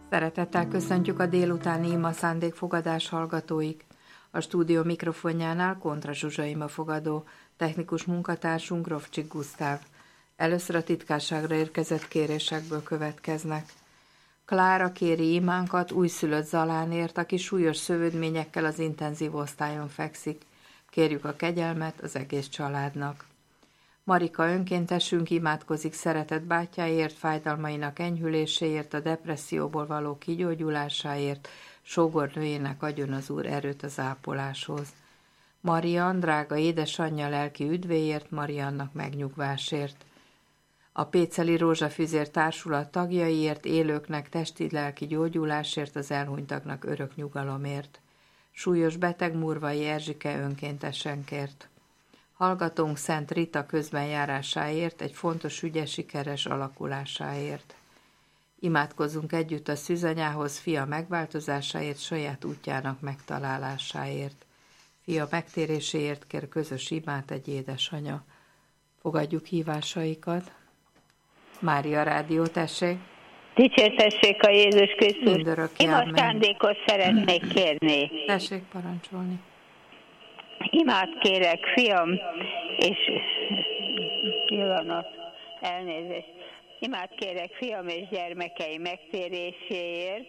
Szeretettel köszöntjük a délutáni ima szándékfogadás hallgatóik. A stúdió mikrofonjánál Kontra Zsuzsa imafogadó, technikus munkatársunk Rovcsik Gusztáv. Először a titkárságra érkezett kérésekből következnek. Klára kéri imánkat újszülött Zalánért, aki súlyos szövődményekkel az intenzív osztályon fekszik. Kérjük a kegyelmet az egész családnak. Marika önkéntesünk imádkozik szeretett bátyjáért, fájdalmainak enyhüléséért, a depresszióból való kigyógyulásáért, sógornőjének adjon az Úr erőt az ápoláshoz. Marian, drága édesanyja lelki üdvéért, Mariannak megnyugvásért. A Péceli Rózsafüzér társulat tagjaiért, élőknek testi-lelki gyógyulásért, az elhunytaknak örök nyugalomért. Súlyos beteg Murvai Erzsike önkéntesen kért. Hallgatónk Szent Rita közbenjárásáért, egy fontos ügye sikeres alakulásáért. Imádkozzunk együtt a szűzanyához, fia megváltozásáért, saját útjának megtalálásáért. Fia megtéréséért kér közös imát egy édesanya. Fogadjuk hívásaikat. Mária Rádió, tessék! Dicsértessék a Jézus Krisztus! Mindörökké Ima szándékot szeretnék kérni. Tessék parancsolni. Imát kérek, fiam, és pillanat, elnézést. Imát kérek, fiam és gyermekei megtéréséért.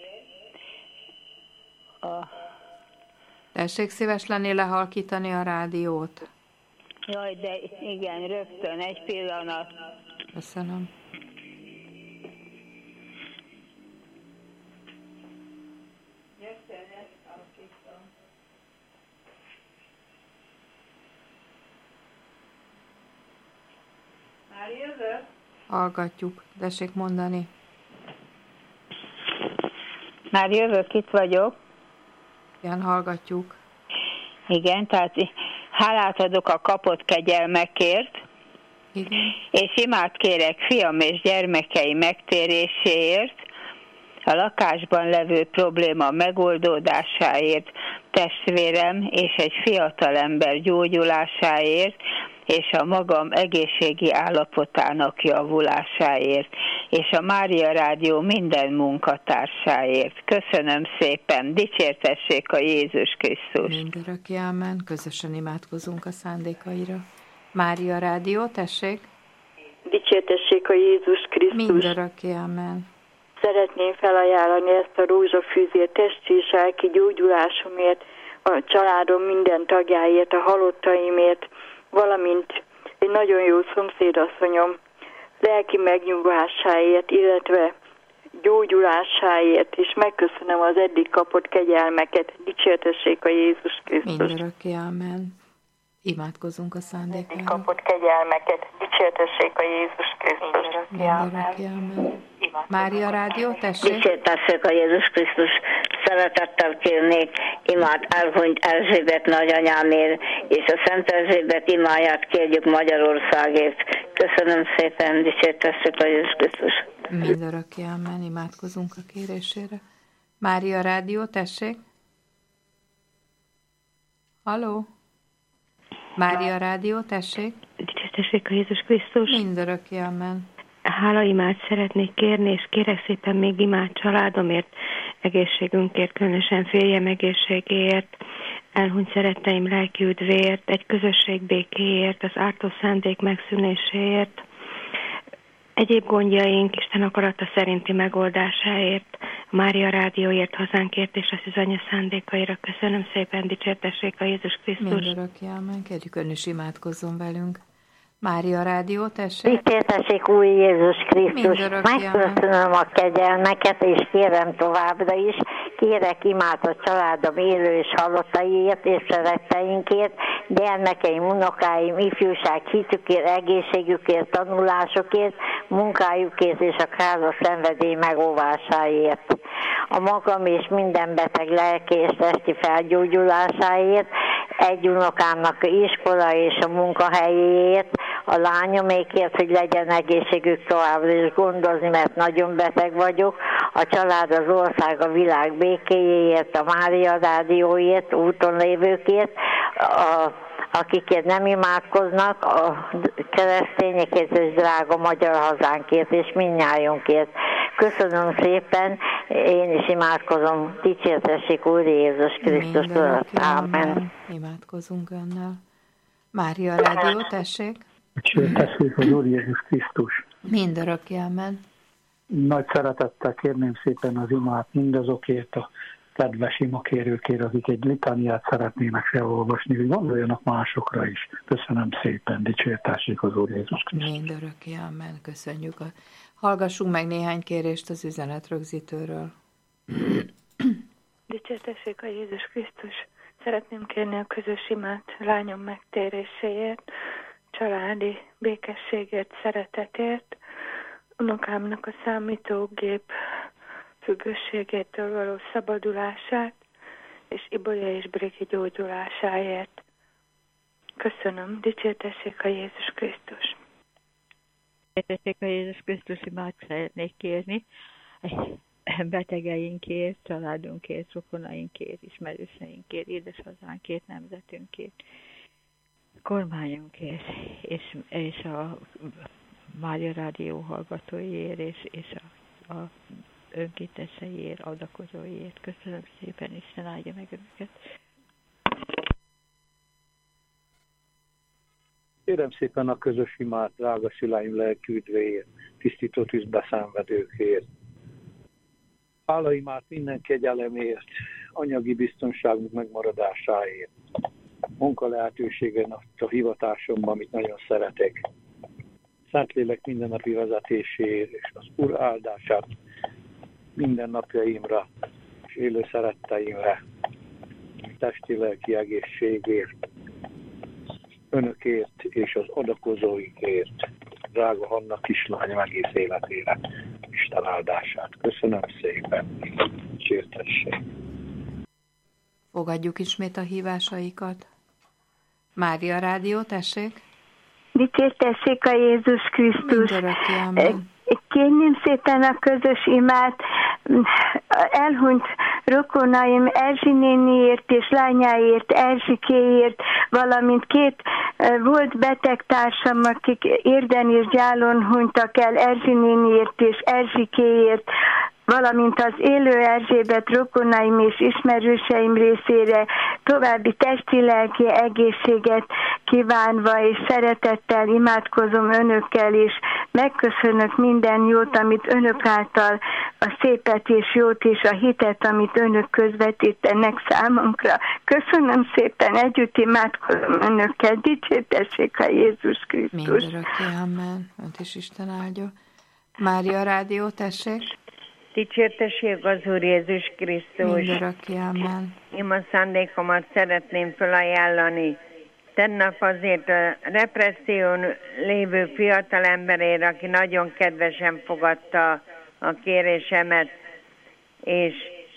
Tessék szíves lenni lehalkítani a rádiót. Jaj, de igen, rögtön, egy pillanat. Köszönöm. Már jövök? Hallgatjuk. Tessék mondani. Már jövök, itt vagyok. Igen, hallgatjuk. Igen, tehát hálát adok a kapott kegyelmekért. Igen. És imát kérek fiam és gyermekei megtéréséért, a lakásban levő probléma megoldódásáért, testvérem és egy fiatalember gyógyulásáért, és a magam egészségi állapotának javulásáért, és a Mária Rádió minden munkatársáért. Köszönöm szépen, dicsértessék a Jézus Krisztus! Mindörökké ámen, közösen imádkozunk a szándékaira. Mária Rádió, tessék! Dicsértessék a Jézus Krisztus! Mindörökké ámen. Szeretném felajánlani ezt a rózsafűzért testi és lelki gyógyulásomért, a családom minden tagjáért, a halottaimért, valamint egy nagyon jó szomszédasszonyom lelki megnyugvásáért, illetve gyógyulásáért, és megköszönöm az eddig kapott kegyelmeket. Dicsértessék a Jézus Krisztus! Mindörökké ámen. Imádkozunk a szándékára. Eddig kapott kegyelmeket. Dicsértessék a Jézus Krisztus! Mindörökké ámen. Mária Rádió, tessék! Dicsértessék a Jézus Krisztus! Szeretettel kérnék imát elhunyt Erzsébet nagyanyámért, és a Szent Erzsébet imáját kérjük Magyarországért. Köszönöm szépen, dicsértessék a Jézus Krisztus! Mindörökké ámen, imádkozunk a kérésére. Mária Rádió, tessék! Halló? Mária Rádió, tessék! Dicsértessék a Jézus Krisztus! Mindörökké ámen. Hálaimát szeretnék kérni, és kérek szépen még imát családomért, egészségünkért, különösen férjem egészségéért, elhunyt szeretteim lelki üdvéért, egy közösség békéért, az ártó szándék megszűnéséért, egyéb gondjaink Isten akarata szerinti megoldásáért, a Mária Rádióért, hazánkért és a szűzanya szándékaira. Köszönöm szépen, dicsértessék a Jézus Krisztus! Mindörökké ámen, kérjük ön is imádkozzon velünk. Mária Rádió, tessék! Dicsértessék új Jézus Krisztus! Megköszönöm a kegyelmeket, és kérem továbbra is, kérek imát a családom élő és halottaiért és szeretteinkért, gyermekeim, unokáim, ifjúság, hitükért, egészségükért, tanulásokért, munkájukért és a káros szenvedély megóvásáért. A magam és minden beteg lelki és testi felgyógyulásáért, egy unokámnak iskola és a munkahelyéért, a lányomékért, hogy legyen egészségük továbbra is gondozni, mert nagyon beteg vagyok, a család, az ország, a világ békéjéért, a Mária Rádióért, úton lévőkért, akikért nem imádkoznak, a keresztényekért és drága magyar hazánkért és mindnyájunkért. Köszönöm szépen, én is imádkozom. Dicsértessék Úr Jézus Krisztus fölött. Ámen. Imádkozunk önnel. Mária Rádió, tessék. Dicsértessék az Úr Jézus Krisztus. Mindörökké, ámen. Nagy szeretettel kérném szépen az imát mindazokért a kedves imakérőkért, akik egy litániát szeretnének felolvasni, hogy gondoljanak másokra is. Köszönöm szépen, dicsértessék az Úr Jézus Krisztus. Mindörökké, ámen. Köszönjük. Hallgassunk meg néhány kérést az üzenetrögzítőről. Dicsértessék a Jézus Krisztus. Szeretném kérni a közös imát lányom megtéréséért, családi békességért, szeretetért, unokámnak a számítógép függőségétől való szabadulását, és Ibolya és Brigi gyógyulásáért. Köszönöm, dicsértessék a Jézus Krisztus. Dicsértessék a Jézus Krisztus, imát szeretnék kérni betegeinkért, családunkért, rokonainkért, ismerőseinkért, édeshazánkért, nemzetünkért, kormányunkért, és a Mária Rádió hallgatóiért, és a önkénteseiért, adakozóiért. Köszönöm szépen, Isten áldja meg önöket. Kérem szépen a közös imát, drága szüleim lelki üdvéért, tisztító tűzbe szenvedőkért. Hálaimát minden kegyelemért, anyagi biztonságunk megmaradásáért, munka lehetőségen a hivatásomban, amit nagyon szeretek. Szentlélek mindennapi vezetéséért, és az Úr áldását minden napjaimra, és élő szeretteimre, testi-lelki egészségért, önökért és az adakozóikért, drága Hanna kislányom egész életére, Isten áldását. Köszönöm szépen, dicsértessék. Fogadjuk ismét a hívásaikat. Mária Rádió, tessék. Dicsértessék a Jézus Krisztus. Mindörökké, ámen. Kérném szépen a közös imát elhunyt rokonaim Erzsi néniért és lányáért, Erzsikéért, valamint két volt betegtársam, akik Érden és Gyálon hunytak el, Erzsi néniért és Erzsikéért, valamint az élő Erzsébet rokonaim és ismerőseim részére további testi-lelki egészséget kívánva és szeretettel imádkozom önökkel, és megköszönök minden jót, amit önök által, a szépet és jót és a hitet, amit önök közvetítenek számunkra. Köszönöm szépen, együtt imádkozom önökkel, dicsértessék a Jézus Krisztus. Mindörökké, amen. Önt is Isten áldja. Mária Rádió, tessék. Dicsértessék az Úr Jézus Krisztus. Mindörökké, amen. Én a szándékomat szeretném felajánlani. Tegnap azért a represszión lévő fiatalemberért, aki nagyon kedvesen fogadta a kérésemet, és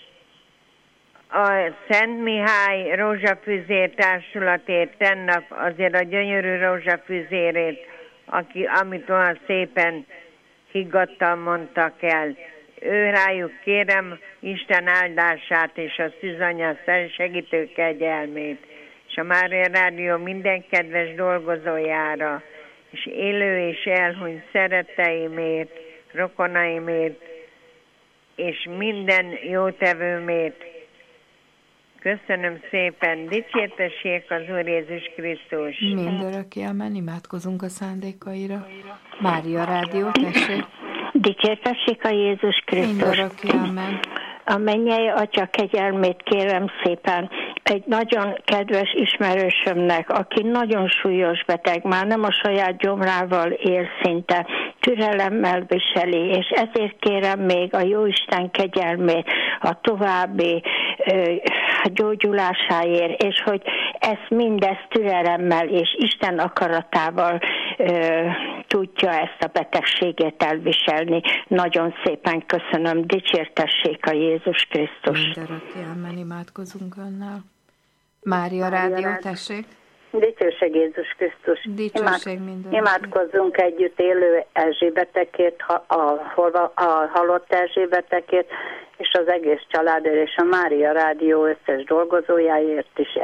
a Szent Mihály Rózsafűzér Társulatért tegnap azért a gyönyörű rózsafűzérét, amit olyan szépen higgadtan mondtak el. Ő rájuk kérem Isten áldását és a szűzanya segítő kegyelmét, és a Mária Rádió minden kedves dolgozójára, és élő és elhunyt szeretteimért, rokonaimért, és minden jótevőmért. Köszönöm szépen, dicsértessék az Úr Jézus Krisztus. Mindörökké, amen, imádkozunk a szándékaira. Mária Rádió, tessék. Dicsértessék a Jézus Krisztus. Mindörökké, amen. A mennyei Atya kegyelmét kérem szépen egy nagyon kedves ismerősömnek, aki nagyon súlyos beteg, már nem a saját gyomrával él szinte, türelemmel viseli, és ezért kérem még a Jóisten kegyelmét a további gyógyulásáért, és hogy mindezt türelemmel és Isten akaratával tudja ezt a betegséget elviselni. Nagyon szépen köszönöm, dicsértessék a Jézus Krisztus. Mindörökké, amen, imádkozunk önnel. Mária Rádió, tessék. Dicsőség Jézus Krisztus. Dicsőség mindörökké. Imádkozzunk együtt élő Erzsébetekért, a halott Erzsébetekért, és az egész családért, és a Mária Rádió összes dolgozójáért és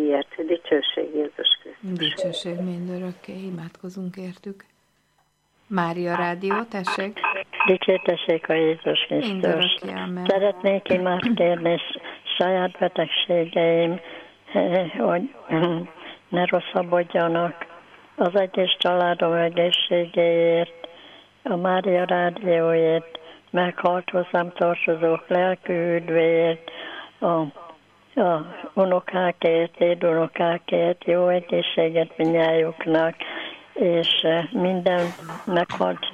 Erzsébeteiért. Dicsőség Jézus Krisztus. Dicsőség mindörökké, imádkozunk értük. Mária Rádió, tessék. Dicsértessék a Jézus Krisztus. Szeretnék imád kérni saját betegségeim, hogy ne rosszabbodjanak, az egész családom egészségéért, a Mária Rádióért, meghalt hozzám tartozók lelkű üdvéért, a unokákért, dédunokákért, jó egészséget mindnyájuknak, és minden meghalt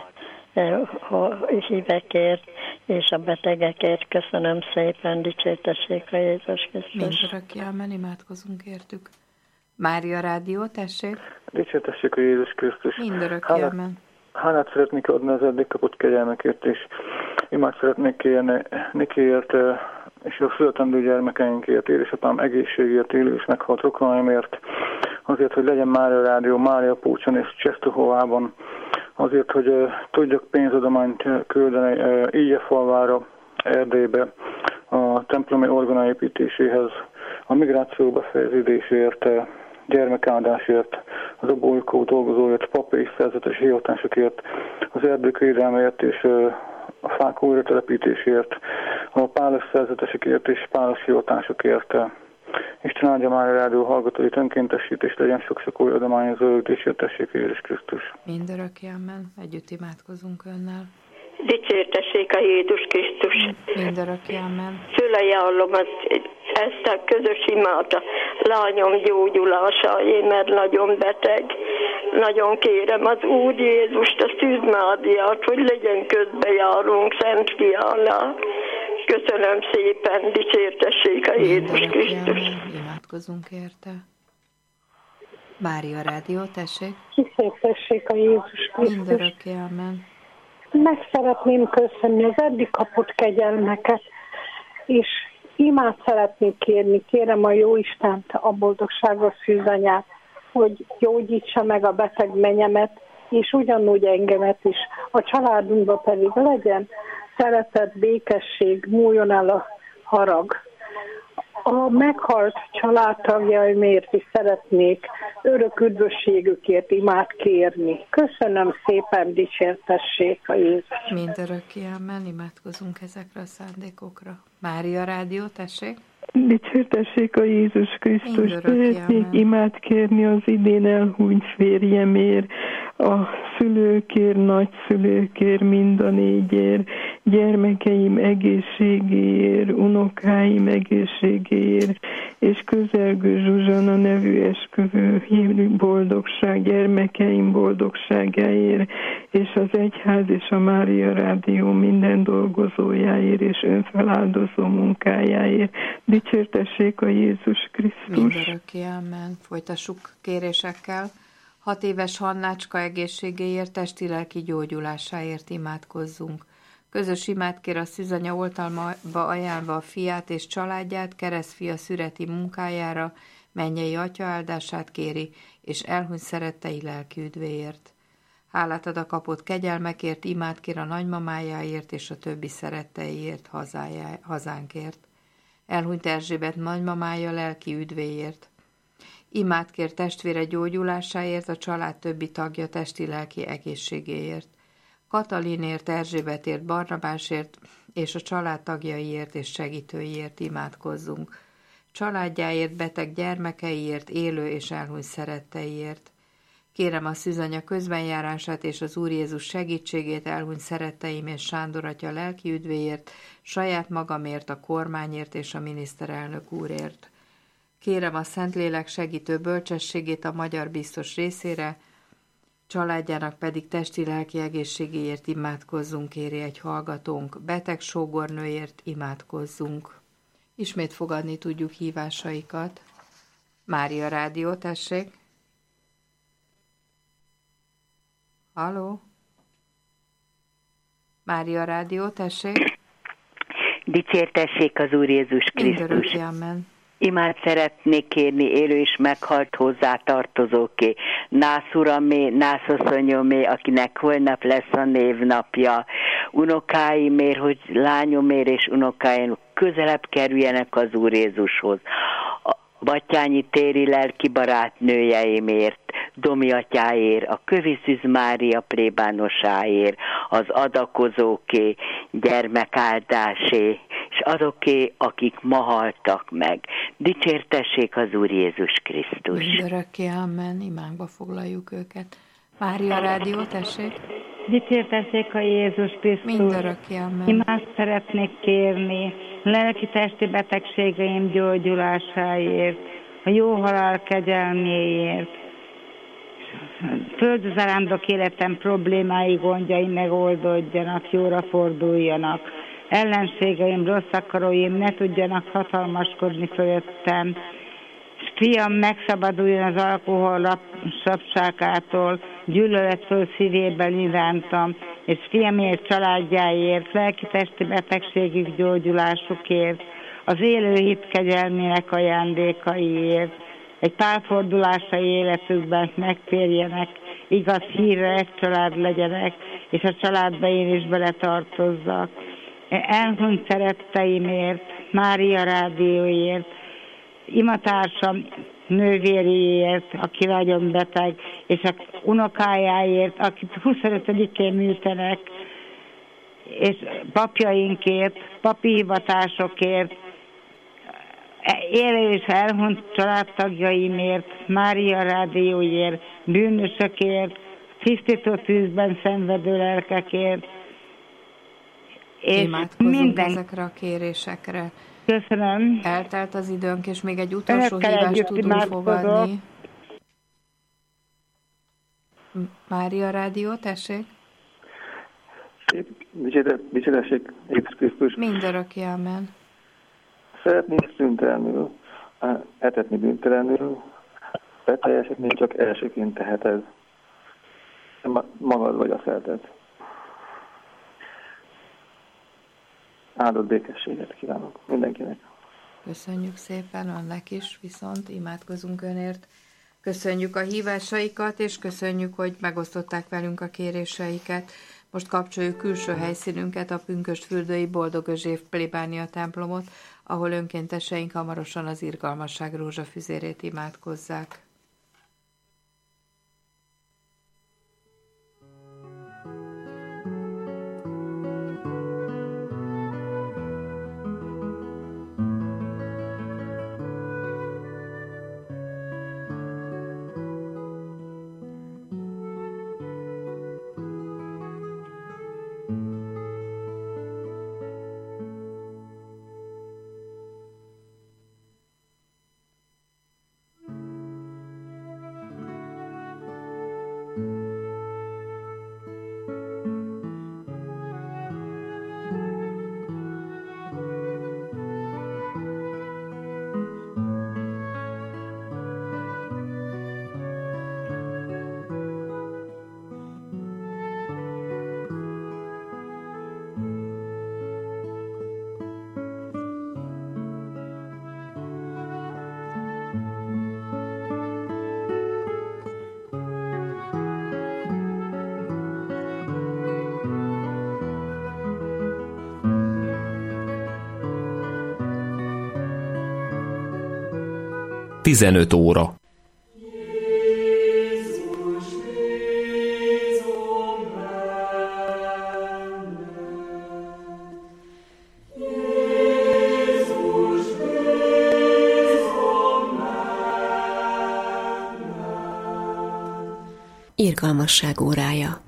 hívekért és a betegekért. Köszönöm szépen, dicsértessék a Jézus Krisztus. Mindörökké amen, imádkozunk értük. Mária Rádió, tessék. Dicsértessék a Jézus Krisztus. Mindörökké amen. Hálát szeretnék adni az eddig kapott kegyelmekért, és imád szeretnék kérni Nikiért, és a születendő gyermekeinkért, édesapám egészségért, élő és meghalt rokonaimért, azért, hogy legyen Mária Rádió, Mária Pócson és Csesztohovában, azért, hogy tudjak pénzadományt küldeni Ígyefalvára, Erdélybe, a templomi orgonaépítéséhez, a migráció befejeződésért, gyermekáldásért, az abolykó dolgozóért, papi szerzetes hivatásokért, az erdők védelméért és a fák újratelepítésért, a pálos szerzetesekért és pálos hivatásokért. Isten áldja Mária Rádió hallgatóit, önkéntesítés legyen sok-sok új adományozó, dicsértessék Jézus Krisztus. Mindörökké amen, együtt imádkozunk önnel. Dicsértessék a Jézus Krisztus. Mindörökké amen. Fölajánlom ezt a közös imát a lányom gyógyulásáért, mert nagyon beteg. Nagyon kérem az Úr Jézust, a Szűz Máriát, hogy legyen közbejárunk Szent Fiánál. Köszönöm szépen, dicsértessék a Jézus Krisztus. Imádkozunk érte. Mária Rádió, tessék. Dicsértessék a Jézus Krisztus. Mindörökké amen. Meg szeretném köszönni az eddig kapott kegyelmeket, és imát szeretnék kérni. Kérem a Jóistent, a boldogságos szűzanyát, hogy gyógyítsa meg a beteg menyemet, és ugyanúgy engemet is. A családunkban pedig legyen szeretet, békesség, múljon el a harag. A meghalt családtagjaimért is szeretnék örök üdvösségükért imát kérni. Köszönöm szépen, dicsértessék a Jézus. Mindörökké amen, imádkozunk ezekre a szándékokra. Mária Rádió, tessék. Dicsértessék a Jézus Krisztus. Szeretnék imát kérni az idén elhunyt férjemért, a szülőkért, nagyszülőkért, mind a négyért, gyermekeim egészségéért, unokáim egészségéért, és Közelgő Zsuzsana nevű esküvő boldogság, gyermekeim boldogságáért, és az Egyház és a Mária Rádió minden dolgozójáért, és önfeláldozó munkájáért. Dicsértessék a Jézus Krisztus. Mindörökké amen. Folytassuk kérésekkel. 6 éves Hannácska egészségéért, testi-lelki gyógyulásáért imádkozzunk. Közös imát kér a szűzanya oltalmába ajánlva a fiát és családját, keresztfia szüreti munkájára, mennyei atya áldását kéri, és elhunyt szerettei lelki üdvéért. Hálát ad a kapott kegyelmekért, imát kér a nagymamájáért és a többi szeretteiért, hazánkért. Elhunyt Erzsébet nagymamája lelki üdvéért. Imát kér testvére gyógyulásáért, a család többi tagja testi-lelki egészségéért. Katalinért, Erzsébetért, Barnabásért és a család tagjaiért és segítőiért imádkozzunk. Családjáért, beteg gyermekeiért, élő és elhunyt szeretteiért. Kérem a szűzanya közbenjárását és az Úr Jézus segítségét elhunyt szeretteim és Sándor atya lelki üdvéért, saját magamért, a kormányért és a miniszterelnök úrért. Kérem a Szentlélek segítő bölcsességét a magyar biztos részére, családjának pedig testi-lelki egészségéért imádkozzunk, kéri egy hallgatónk, beteg sógornőért imádkozzunk. Ismét fogadni tudjuk hívásaikat. Mária Rádió, tessék. Halló? Mária Rádió, tessék. Dicsértessék az Úr Jézus Krisztus. Mindörökké amen. Imát szeretnék kérni élő és meghalt hozzátartozóké. Nász uramé, nász asszonyomé, akinek holnap lesz a névnapja. Unokáimért, hogy lányomért és unokáim közelebb kerüljenek az Úr Jézushoz. A Batthyányi téri lelki barátnőjeimért, Domi atyáért, a Kövi Szűz Mária plébánosáért, az adakozóké, gyermekáldásé, és azoké, akik ma haltak meg. Dicsértessék az Úr Jézus Krisztus. Mindörökké, amen. Imánkba foglaljuk őket. Mária Rádió, tessék. Dicsértessék a Jézus Krisztus. Mindörökké, amen. Imást szeretnék kérni lelki-testi betegségeim gyógyulásáért, a jó halál kegyelméért, földzarándok életem problémái, gondjai megoldódjanak, jóra forduljanak. Ellenségeim, rossz akaróim ne tudjanak hatalmaskodni fölöttem. És fiam megszabaduljon az alkohol sapságától, gyűlölet föl szívében irántam, és fiamért, családjáért, lelki-testi betegségük gyógyulásukért, az élő hit kegyelmének ajándékaiért, egy párfordulásai életükben megtérjenek, igaz hírre egy család legyenek, és a családba én is beletartozzak. Elhunyt szeretteimért, Mária Rádióért, imatársam nővériért, aki nagyon beteg, és a unokájáért, akit 25-én műtenek, és papjainkért, papi hivatásokért, élő és elhunyt családtagjaimért, Mária Rádióért, bűnösökért, tisztító tűzben szenvedő lelkekért, és minden ezekre a kérésekre. Köszönöm. Eltelt az időnk, és még egy utolsó hívást tudunk fogadni. Mária Rádió, tessék. Dicsértessék Jézus Krisztus. Mindörökké, amen. Szeretnék szüntelenül, etetni bűntelenül, beteljesedni csak elsőként teheted. Magad vagy a szeretet. Áldott békességet kívánok mindenkinek. Köszönjük szépen önnek is, viszont imádkozunk önért. Köszönjük a hívásaikat, és köszönjük, hogy megosztották velünk a kéréseiket. Most kapcsoljuk külső helyszínünket, a pünkösdfürdői Boldog Özséf plébánia templomot, ahol önkénteseink hamarosan az irgalmasság rózsafüzérét imádkozzák. Tizenöt óra. Irgalmasság órája.